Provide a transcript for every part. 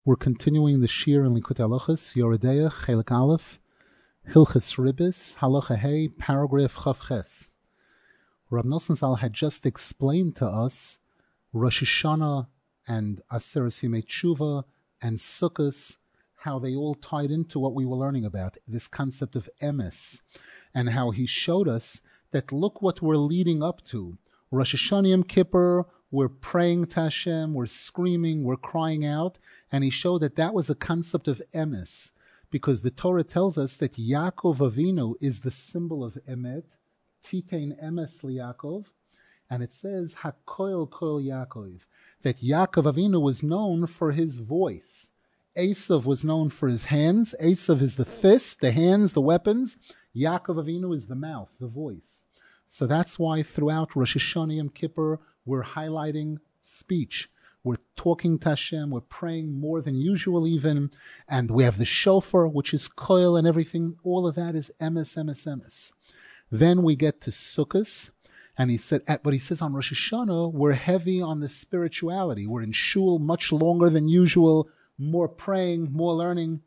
We're continuing the Shir in Likutei Halachos, Yoredeya, Chelik Aleph, Hilchos Ribis, Halacha Hey, paragraph Chav Ches. Rab Nosson Zal had just explained to us Rosh Hashanah and Aseret Yemei Tshuva and Sukkos, how they all tied into what we were learning about, this concept of emes, and how he showed us that look what we're leading up to. Rosh Hashanah Yom Kippur, we're praying to Hashem, we're screaming, we're crying out, and he showed that that was a concept of emes, because the Torah tells us that Yaakov Avinu is the symbol of emet, Titein emes liYaakov, and it says Hakoil Koil Yaakov, that Yaakov Avinu was known for his voice. Esav was known for his hands. Esav is the fist, the hands, the weapons. Yaakov Avinu is the mouth, the voice. So that's why throughout Rosh Hashanah Yom Kippur, we're highlighting speech. We're talking to Hashem. We're praying more than usual even. And we have the shofar, which is koil and everything. All of that is emes, emes, emes. Then we get to Sukkos. And he said, but he says on Rosh Hashanah, we're heavy on the spirituality. We're in shul much longer than usual, more praying, more learning.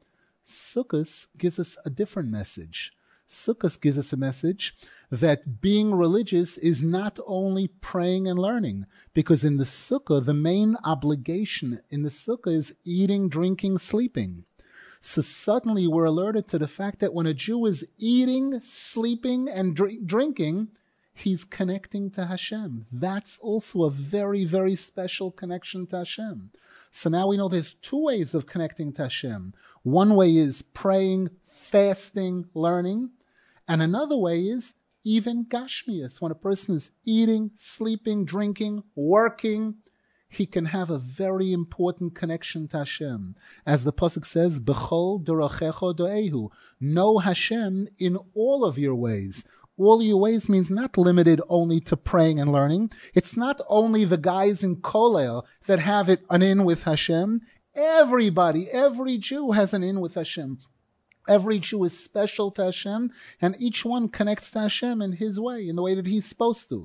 Sukkos gives us a different message. Sukkos gives us a message that being religious is not only praying and learning, because in the sukkah, the main obligation in the sukkah is eating, drinking, sleeping. So suddenly we're alerted to the fact that when a Jew is eating, sleeping, and drinking, he's connecting to Hashem. That's also a very, very special connection to Hashem. So now we know there's two ways of connecting to Hashem. One way is praying, fasting, learning, and another way is even Gashmias. When a person is eating, sleeping, drinking, working, he can have a very important connection to Hashem. As the Pasuk says, B'chol dorachecho do'ehu. Know Hashem in all of your ways. All your ways means not limited only to praying and learning. It's not only the guys in Kolel that have an in with Hashem. Everybody, every Jew has an in with Hashem. Every Jew is special to Hashem, and each one connects to Hashem in his way, in the way that he's supposed to.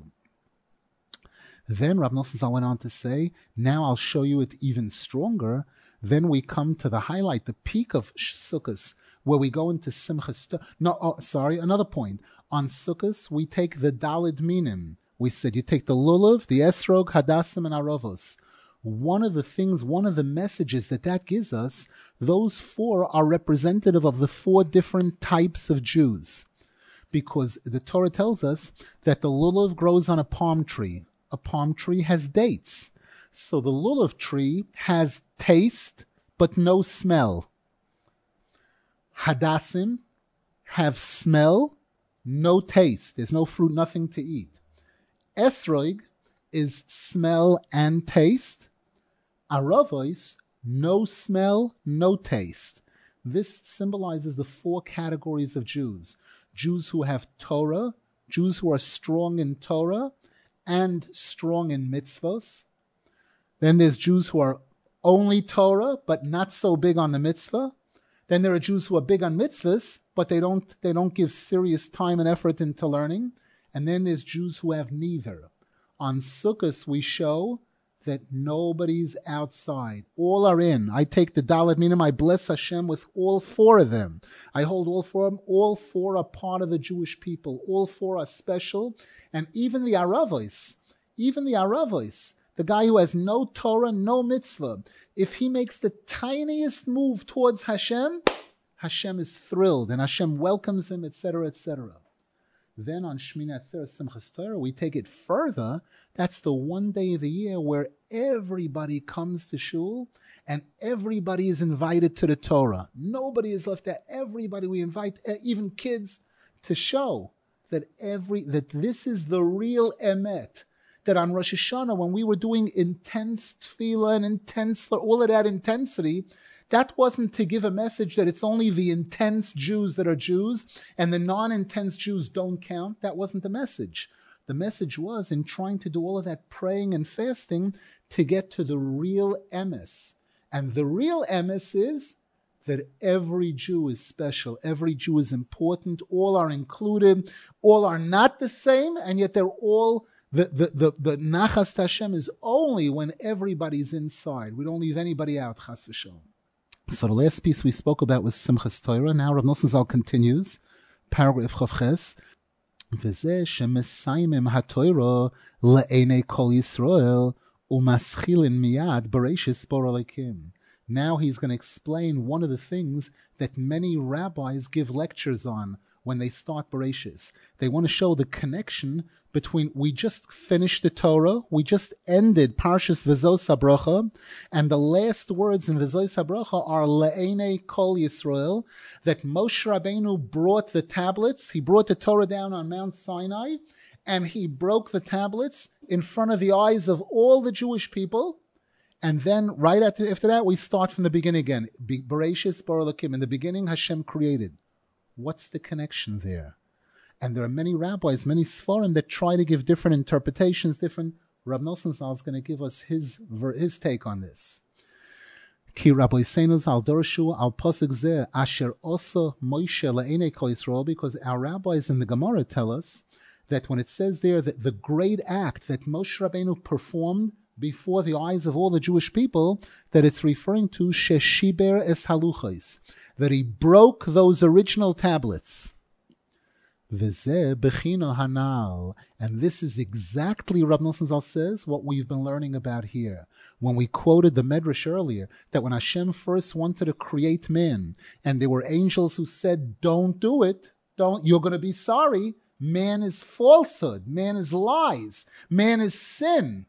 Then Rab Nosson Zal went on to say, now I'll show you it even stronger. Then we come to the highlight, the peak of Sukkos, where we go into Simchas. Another point. On Sukkos, we take the Daled Minim. We said you take the Lulav, the Esrog, Hadassim, and Arovos. One of the messages that gives us, those four are representative of the four different types of Jews. Because the Torah tells us that the Lulav grows on a palm tree. A palm tree has dates. So the Lulav tree has taste, but no smell. Hadassim have smell, no taste. There's no fruit, nothing to eat. Esrog is smell and taste. Aravos, no smell, no taste. This symbolizes the four categories of Jews. Jews who have Torah, Jews who are strong in Torah and strong in mitzvos. Then there's Jews who are only Torah but not so big on the mitzvah. Then there are Jews who are big on mitzvahs, but they don't give serious time and effort into learning. And then there's Jews who have neither. On Sukkos we show that nobody's outside. All are in. I take the Daled Minim, I bless Hashem with all four of them. I hold all four of them. All four are part of the Jewish people. All four are special. And even the Aravos, the guy who has no Torah, no mitzvah, if he makes the tiniest move towards Hashem, Hashem is thrilled and Hashem welcomes him, etc., etc. Then on Shmini Atzeres Simchas Torah, we take it further. That's the one day of the year where everybody comes to shul and everybody is invited to the Torah. Nobody is left out. Everybody, we invite even kids to show that this is the real emet. That on Rosh Hashanah, when we were doing intense tefillah and all of that intensity, that wasn't to give a message that it's only the intense Jews that are Jews and the non-intense Jews don't count. That wasn't the message. The message was in trying to do all of that praying and fasting to get to the real emes. And the real emes is that every Jew is special. Every Jew is important. All are included. All are not the same, and yet they're all... The Nachas Hashem is only when everybody's inside. We don't leave anybody out, Chas v'shalom. So the last piece we spoke about was Simchas Torah. Now Rav Nosson Zal continues, paragraph Chavches. V'zeh shemesayimim haTorah le'enei kol Yisrael umaschilin miyad bereishis bara Elokim. Now he's going to explain one of the things that many rabbis give lectures on when they start Bereshis. They want to show the connection between, we just finished the Torah, we just ended Parshas V'zos HaBracha, and the last words in V'zos HaBracha are Le'enei Kol Yisrael, that Moshe Rabbeinu brought the tablets, he brought the Torah down on Mount Sinai, and he broke the tablets in front of the eyes of all the Jewish people. And then right after that, we start from the beginning again. Bereshis bara Elokim. In the beginning, Hashem created. What's the connection there? And there are many rabbis, many Sfarim that try to give different interpretations, different. Rav Nosson Zal is going to give us his take on this. Ki Rabbi Seinus al Dorshu al Pasuk Zeh Asher Osa Moshe Le'enei Kol Yisrael, because our rabbis in the Gemara tell us that when it says there that the great act that Moshe Rabbeinu performed before the eyes of all the Jewish people, that it's referring to Sheshiber es Haluchos, that he broke those original tablets. V'zeh bechina hanal, and this is exactly, Rav Nosson Zal says, what we've been learning about here. When we quoted the Medrash earlier, that when Hashem first wanted to create man, and there were angels who said, don't do it, you're going to be sorry. Man is falsehood, man is lies, man is sin.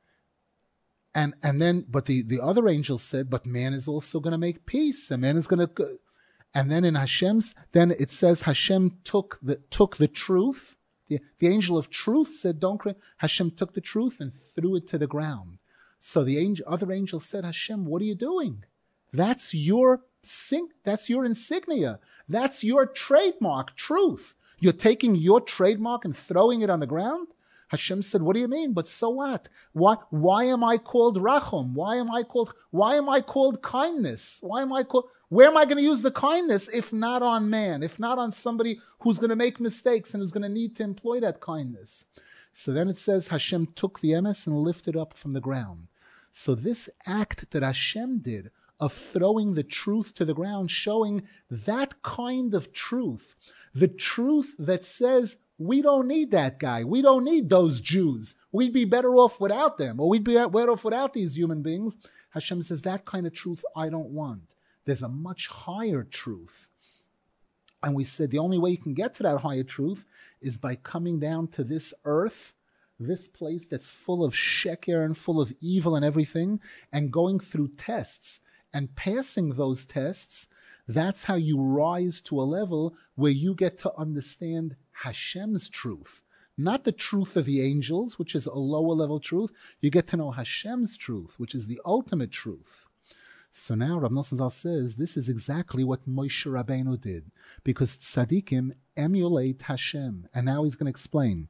And then, but the other angels said, but man is also going to make peace, and man is going to. And then in Hashem's, then it says Hashem took the truth. The angel of truth said, "Don't create." Hashem took the truth and threw it to the ground. So the other angel said, "Hashem, what are you doing? That's your insignia. That's your trademark, truth. You're taking your trademark and throwing it on the ground." Hashem said, "What do you mean? But so what? Why am I called Rachum? Why am I called kindness? Where am I going to use the kindness if not on man? If not on somebody who's going to make mistakes and who's going to need to employ that kindness?" So then it says Hashem took the emes and lifted up from the ground. So this act that Hashem did of throwing the truth to the ground, showing that kind of truth, the truth that says, we don't need that guy. We don't need those Jews. We'd be better off without them, or we'd be better off without these human beings. Hashem says, that kind of truth I don't want. There's a much higher truth. And we said the only way you can get to that higher truth is by coming down to this earth, this place that's full of sheker and full of evil and everything, and going through tests and passing those tests. That's how you rise to a level where you get to understand Hashem's truth. Not the truth of the angels, which is a lower level truth. You get to know Hashem's truth, which is the ultimate truth. So now Rav Nosson Zal says this is exactly what Moshe Rabbeinu did, because tzaddikim emulate Hashem. And now he's going to explain.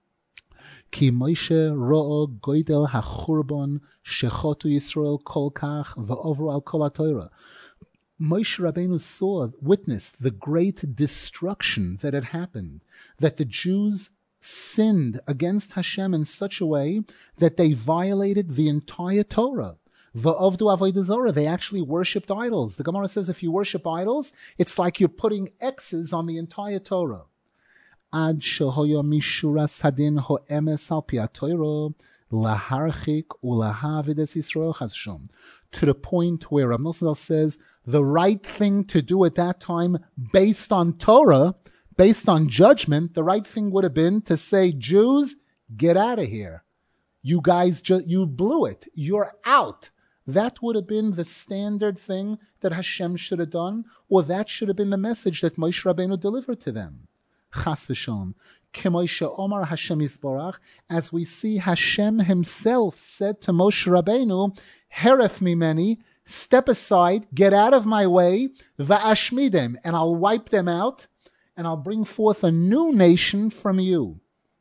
Ki Moshe ro'o goydel hachurban shechotu Yisrael kol kach va'ovru al kol haTorah. Moshe Rabbeinu witnessed the great destruction that had happened, that the Jews sinned against Hashem in such a way that they violated the entire Torah. Va'ovdu avodah zarah, they actually worshipped idols. The Gemara says if you worship idols, it's like you're putting X's on the entire Torah. Ad shehoya mishuras hadin ho'emes al pi haTorah laharchik ulahavides Yisrael chazshom. To the point where Rav Nosson Zal says the right thing to do at that time, based on Torah, based on judgment, the right thing would have been to say, Jews, get out of here. You guys, you blew it. You're out. That would have been the standard thing that Hashem should have done, or that should have been the message that Moshe Rabbeinu delivered to them. Chas v'shalom. K'moshe Omar Hashem Yisborach, as we see Hashem himself said to Moshe Rabbeinu, Heref mimeni, step aside, get out of my way, va'ashmidem, and I'll wipe them out, and I'll bring forth a new nation from you.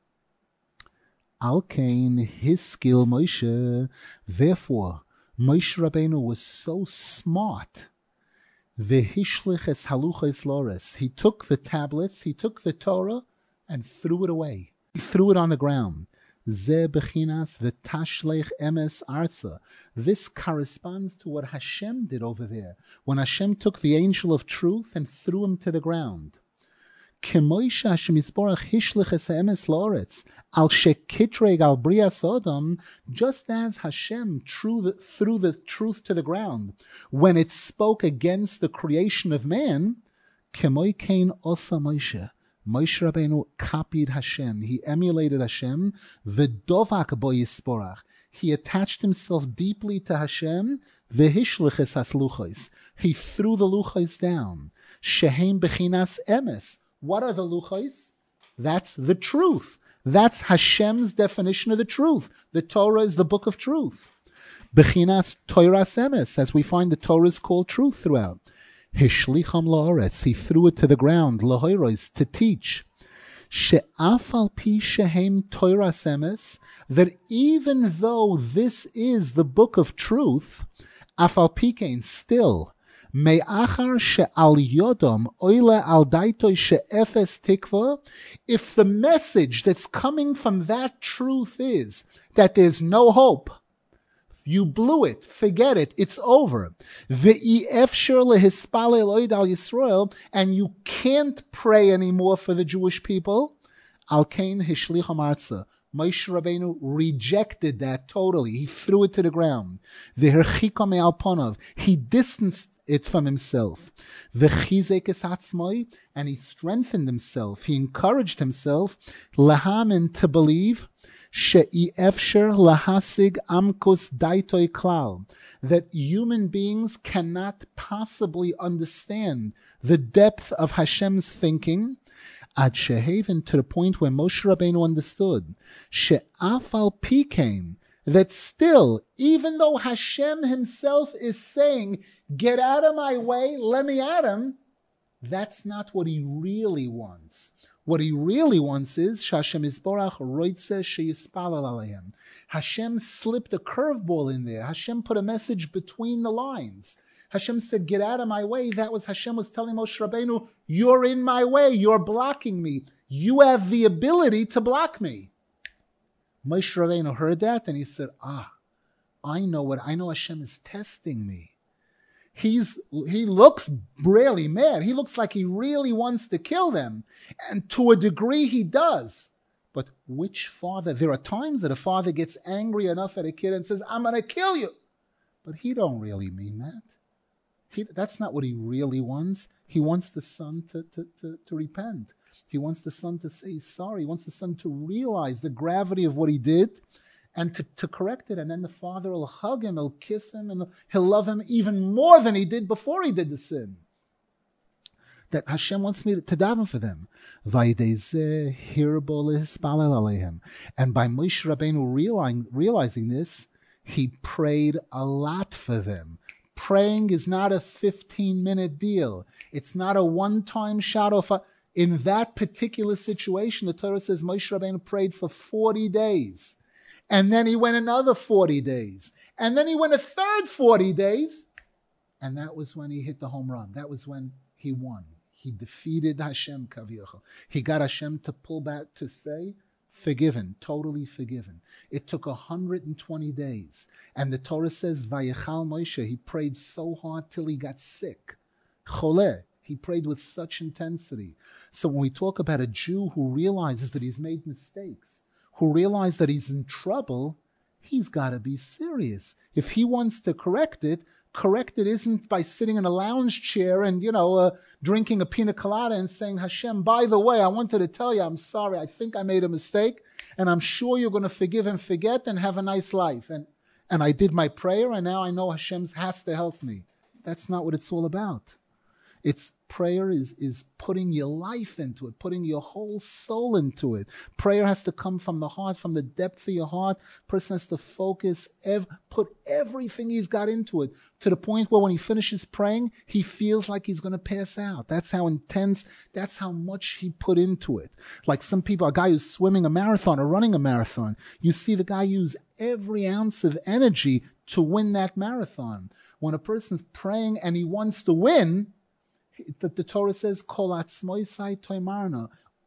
Alkein, his skill Moshe, therefore, Moshe Rabbeinu was so smart. V'hishlich es haluchos lores. He took the tablets, he took the Torah, and threw it away. He threw it on the ground. Ze bechinas v'tashlech emes arza. This corresponds to what Hashem did over there, when Hashem took the angel of truth and threw him to the ground. Kemoisha Hashem Yisborach hishlech es ha'emes la'oretz, al shekitreg al brias Adam, just as Hashem threw the truth to the ground when it spoke against the creation of man, kemoi kein osa Moshe. Moshe Rabbeinu copied Hashem. He emulated Hashem. V'dovak bo Yisborach. He attached himself deeply to Hashem. V'hishlech es hasluchos. He threw the luchos down. Shehem bechinas emes. What are the luchos? That's the truth. That's Hashem's definition of the truth. The Torah is the book of truth. Bechinas Toras emes, as we find the Torah is called truth throughout. Hishlicham la'aretz, he threw it to the ground, lahoiros, to teach. She'af al pi shehem Toras emes, that even though this is the book of truth, af al pi kein, still, me'achar she'al yodom oile al daitoi she'efes tikva, if the message that's coming from that truth is that there's no hope, you blew it, forget it, it's over. Ve'efshir lehispalel oid al Yisrael, and you can't pray anymore for the Jewish people. Al kain hishlicham arza. Moshe Rabbeinu rejected that totally. He threw it to the ground. Ve'herchika me'al ponav. He distanced it from himself. Ve'chizek es atzmoi, and he strengthened himself. He encouraged himself, lahamin, to believe, she'efshir lahasig amkus daitoi klal, that human beings cannot possibly understand the depth of Hashem's thinking, ad shehaven, to the point where Moshe Rabbeinu understood, she'af al pikein, that still, even though Hashem himself is saying, get out of my way, let me at him, that's not what he really wants. What he really wants is Hashem Yisborach roitze sheyispalel aleim. Hashem slipped a curveball in there. Hashem put a message between the lines. Hashem said, get out of my way. That was Hashem was telling Moshe Rabbeinu, you're in my way. You're blocking me. You have the ability to block me. Moshe Rabbeinu heard that and he said, I know Hashem is testing me. He looks really mad. He looks like he really wants to kill them. And to a degree he does. But which father? There are times that a father gets angry enough at a kid and says, I'm going to kill you. But he don't really mean that. That's not what he really wants. He wants the son to repent. He wants the son to say sorry. He wants the son to realize the gravity of what he did and to correct it. And then the father will hug him, he'll kiss him, and he'll love him even more than he did before he did the sin. That Hashem wants me to daven for them. And by Moshe Rabbeinu realizing this, he prayed a lot for them. Praying is not a 15-minute deal. It's not a one-time shout of. In that particular situation, the Torah says Moshe Rabbeinu prayed for 40 days. And then he went another 40 days. And then he went a third 40 days. And that was when he hit the home run. That was when he won. He defeated Hashem Kaviyachal. He got Hashem to pull back to say, forgiven, totally forgiven. It took 120 days. And the Torah says, Vayechal Moshe, he prayed so hard till he got sick. Choleh. He prayed with such intensity. So when we talk about a Jew who realizes that he's made mistakes, who realizes that he's in trouble, he's got to be serious. If he wants to correct it isn't by sitting in a lounge chair and, drinking a pina colada and saying, Hashem, by the way, I wanted to tell you, I'm sorry. I think I made a mistake and I'm sure you're going to forgive and forget and have a nice life. And I did my prayer and now I know Hashem has to help me. That's not what it's all about. It's prayer is putting your life into it, putting your whole soul into it. Prayer has to come from the heart, from the depth of your heart. Person has to focus, put everything he's got into it, to the point where when he finishes praying, he feels like he's going to pass out. That's how intense, that's how much he put into it. Like some people, a guy who's swimming a marathon or running a marathon, you see the guy use every ounce of energy to win that marathon. When a person's praying and he wance to win, the Torah says, Kol atzmoisai toimarna,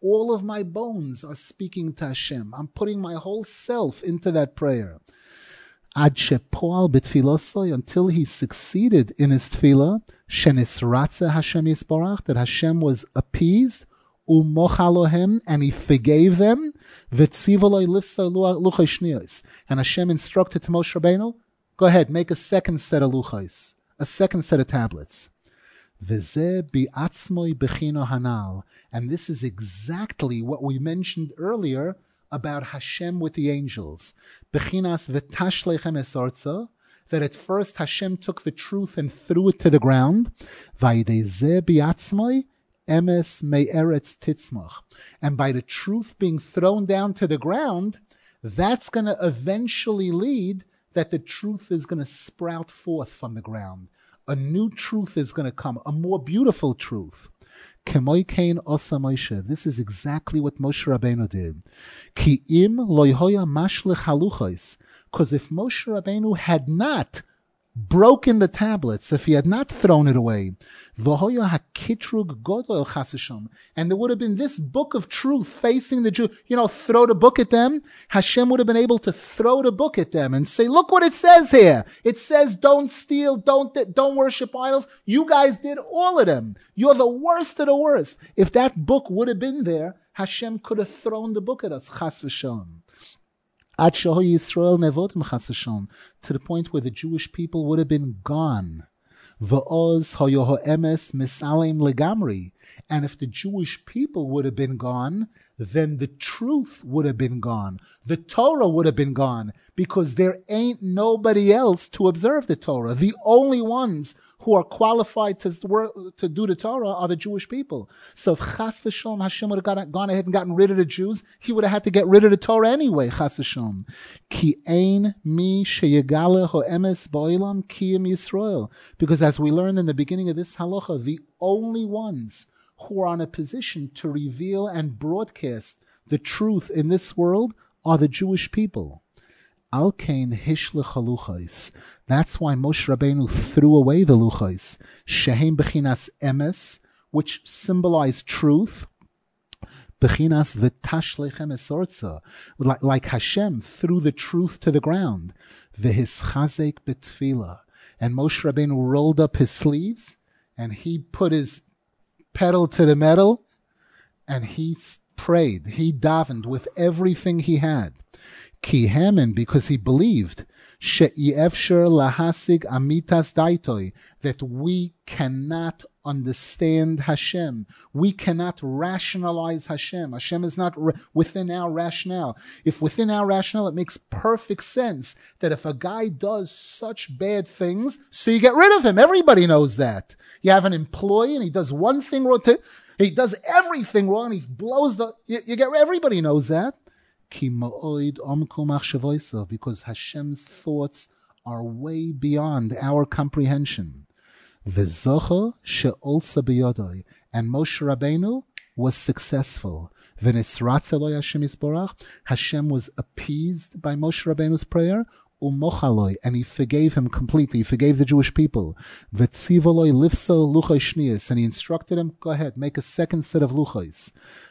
All of my bones are speaking to Hashem. I'm putting my whole self into that prayer. Ad shepoal b'tfilosoi, until he succeeded in his tefillah, shenisratze Hashem yisbarach, that Hashem was appeased, umochalohem, and he forgave them, v'tzivoloi lifsa luchai shniyos. And Hashem instructed to Moshe Rabbeinu, go ahead, make a second set of luchais, a second set of tablets. V'zeh bi'atzmoi bechino hanal. And this is exactly what we mentioned earlier about Hashem with the angels. Bechinas v'tashlechem esarza, that at first Hashem took the truth and threw it to the ground. V'yidei bi'atzmoi emes me'eretz titzmach. And by the truth being thrown down to the ground, that's going to eventually lead that the truth is going to sprout forth from the ground. A new truth is going to come, a more beautiful truth. Kemoi kein osa Moshe. This is exactly what Moshe Rabbeinu did. Ki im lo hoya mashlich haluchos. Because if Moshe Rabbeinu had not broken the tablets, if he had not thrown it away, v'hoya hakitrug godol chasisham, and there would have been this book of truth facing the Jew, throw the book at them, Hashem would have been able to throw the book at them and say, look what it says here. It says don't steal, don't worship idols. You guys did all of them. You're the worst of the worst. If that book would have been there, Hashem could have thrown the book at us, chas v'shalom. To the point where the Jewish people would have been gone. And if the Jewish people would have been gone, then the truth would have been gone. The Torah would have been gone, because there ain't nobody else to observe the Torah. The only ones who are qualified to do the Torah are the Jewish people. So if Chas v'Shalom Hashem would have gone ahead and gotten rid of the Jews, he would have had to get rid of the Torah anyway, Chas v'Shalom. Ki ein mi sheyegale ho'emes ba'olam kiyim Yisrael. Because as we learned in the beginning of this halacha, the only ones who are in a position to reveal and broadcast the truth in this world are the Jewish people. Alkein hishlech haluchais. That's why Moshe Rabbeinu threw away the luchais. Shehem bechinas emes, which symbolize truth. Bechinas v'tashlechem esorza, like Hashem threw the truth to the ground. V'hischazek betfila, and Moshe Rabbeinu rolled up his sleeves and he put his pedal to the metal and he prayed. He davened with everything he had. Ki hemen, because he believed she'efsher lahasig amitas daitoi, that we cannot understand Hashem. We cannot rationalize Hashem. Hashem is not within our rationale. If within our rationale, it makes perfect sense that if a guy does such bad things, so you get rid of him. Everybody knows that. You have an employee and he does one thing wrong, he does everything wrong, and he blows everybody knows that. Because Hashem's thoughts are way beyond our comprehension. And Moshe Rabbeinu was successful. Hashem was appeased by Moshe Rabbeinu's prayer, and he forgave him completely. He forgave the Jewish people. And he instructed him, go ahead, make a second set of luchos.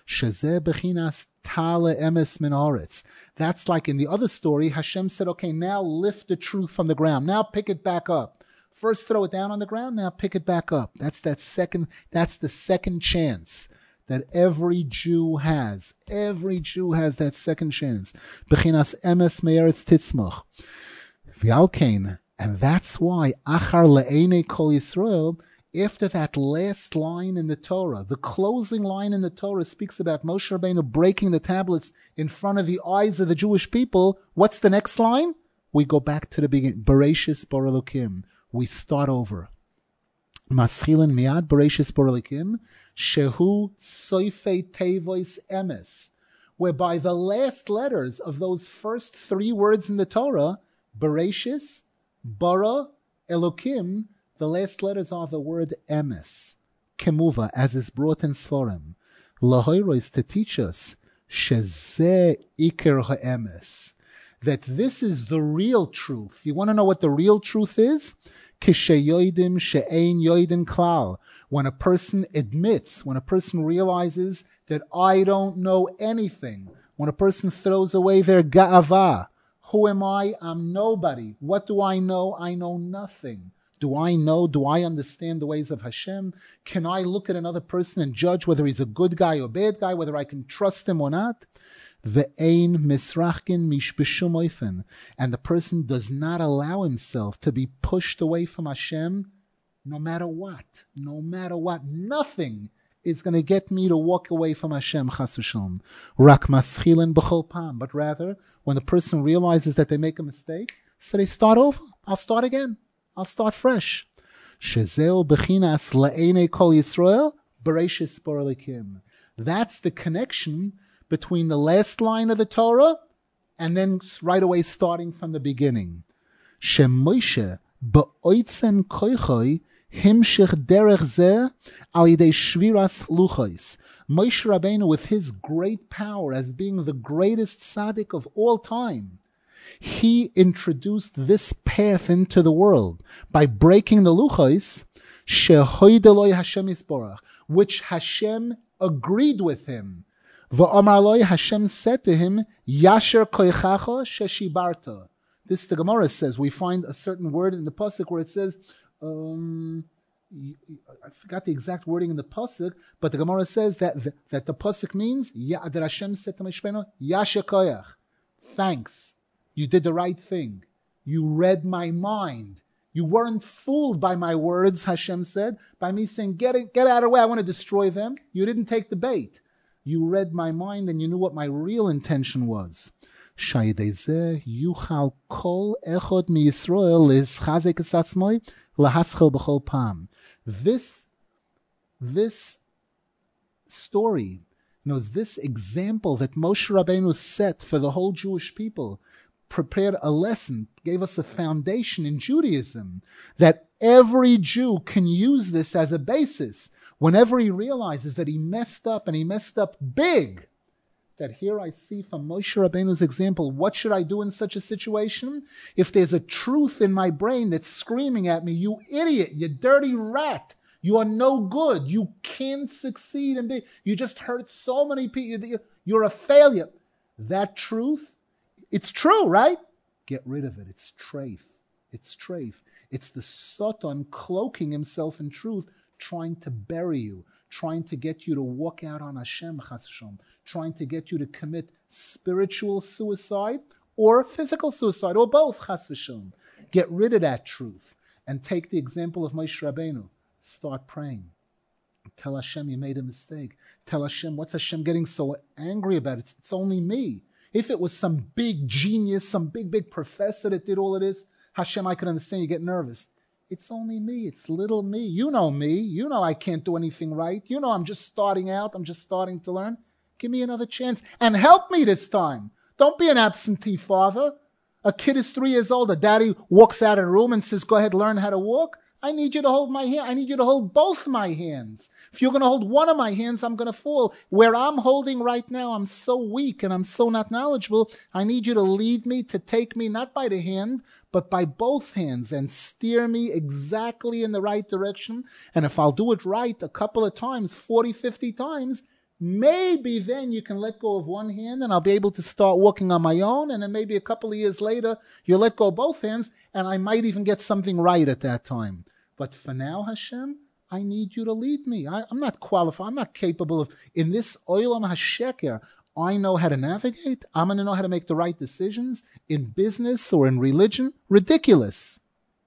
That's like in the other story, Hashem said, okay, now lift the truth from the ground. Now pick it back up. First throw it down on the ground, now pick it back up. That's the second chance that every Jew has. Every Jew has that second chance. Bechinas emes me'eretz titzmach. V'alkein, and that's why achar le'enei kol Yisrael, after that last line in the Torah, the closing line in the Torah speaks about Moshe Rabbeinu breaking the tablets in front of the eyes of the Jewish people. What's the next line? We go back to the beginning. Bereshis bara Elokim. We start over. Maschilin miad bereshis bara Elokim. Shehu soifei tevois emes, whereby the last letters of those first three words in the Torah, Bereshis, Bara, Elokim, the last letters are the word emes, kemuva, as is brought in Sforim. Lahoiros, to teach us, shezeh iker ha'emes, that this is the real truth. You want to know what the real truth is? Kisheyoidim she'ein yoidin klal. When a person admits, when a person realizes that I don't know anything. When a person throws away their ga'ava, who am I? I'm nobody. What do I know? I know nothing. Do I understand the ways of Hashem? Can I look at another person and judge whether he's a good guy or bad guy, whether I can trust him or not? Ve'ein misrachkin mish b'shum oifen. And the person does not allow himself to be pushed away from Hashem no matter what. No matter what. Nothing is going to get me to walk away from Hashem, chas v'shalom. Rak maschilin b'chol pam. But rather, when the person realizes that they make a mistake, so they start over. I'll start again. I'll start fresh. Shezeu bechinas le'enei kol Yisrael bereishis bar Elokim. That's the connection between the last line of the Torah and then right away starting from the beginning. Shem Moshe be'oitzen koichoi himshich derech zeh al yidei shviras luchos. Moshe Rabbeinu, with his great power as being the greatest tzaddik of all time, he introduced this path into the world by breaking the luchos, shehoideloi Hashem Yisborach, which Hashem agreed with him. V'omar loi, Hashem said to him, Yasher koichacha sheshibarta. This the Gemara says. We find a certain word in the pasuk where it says, I forgot the exact wording in the pasuk, but the Gemara says that the pasuk means that Hashem said to Moshe Rabbeinu, Yasher koyach, thanks. You did the right thing. You read my mind. You weren't fooled by my words, Hashem said, by me saying, get out of the way, I want to destroy them. You didn't take the bait. You read my mind and you knew what my real intention was. Yuchal kol echod mi Yisrael lizchazek es atzmoi lahaschel b'chol pam. This story, this example that Moshe Rabbeinu set for the whole Jewish people, prepared a lesson, gave us a foundation in Judaism that every Jew can use this as a basis whenever he realizes that he messed up and he messed up big. That here I see from Moshe Rabbeinu's example, what should I do in such a situation? If there's a truth in my brain that's screaming at me, you idiot, you dirty rat, you are no good, you can't succeed, and you just hurt so many people, you're a failure. That truth, it's true, right? Get rid of it. It's treif. It's treif. It's the Satan cloaking himself in truth, trying to bury you, trying to get you to walk out on Hashem, chas v'shalom, trying to get you to commit spiritual suicide or physical suicide, or both, chas v'shalom. Get rid of that truth and take the example of Moshe Rabbeinu. Start praying. Tell Hashem you made a mistake. Tell Hashem, what's Hashem getting so angry about? It's only me. If it was some big genius, some big professor that did all of this, Hashem, I could understand you get nervous. It's only me. It's little me. You know me. You know I can't do anything right. You know I'm just starting out. I'm just starting to learn. Give me another chance and help me this time. Don't be an absentee father. A kid is 3 years old. A daddy walks out of the room and says, go ahead, learn how to walk. I need you to hold my hand. I need you to hold both my hands. If you're going to hold one of my hands, I'm going to fall. Where I'm holding right now, I'm so weak and I'm so not knowledgeable. I need you to lead me, to take me, not by the hand, but by both hands and steer me exactly in the right direction. And if I'll do it right a couple of times, 40, 50 times, maybe then you can let go of one hand and I'll be able to start walking on my own. And then maybe a couple of years later, you'll let go of both hands and I might even get something right at that time. But for now, Hashem, I need you to lead me. I'm not qualified. I'm not capable of, in this Olam HaSheker, I know how to navigate. I'm going to know how to make the right decisions in business or in religion. Ridiculous.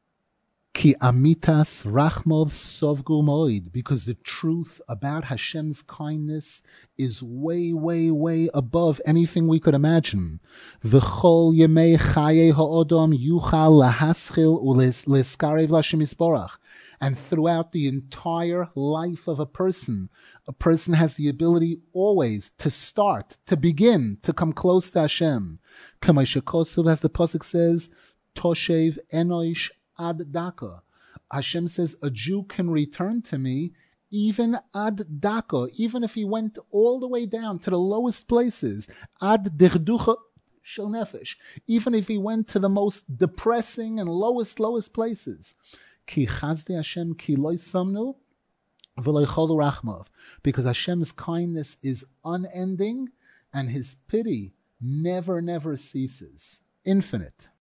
Ki amitas rachmov sovgu moed, because the truth about Hashem's kindness is way, way, way above anything we could imagine. V'chol yemei chaye ha'odom yuchal lahaschil uleskarev l'Hashem Yisborach. And throughout the entire life of a person has the ability always to start, to begin, to come close to Hashem. K'may shekosov, as the pasuk says, toshev enosh ad daka. Hashem says a Jew can return to me even ad daka, even if he went all the way down to the lowest places, ad dirducha shel nefesh, even if he went to the most depressing and lowest places. Ki chazde Hashem ki loy samnu V'lo ycholu rachmav, because Hashem's kindness is unending and His pity never ceases, infinite.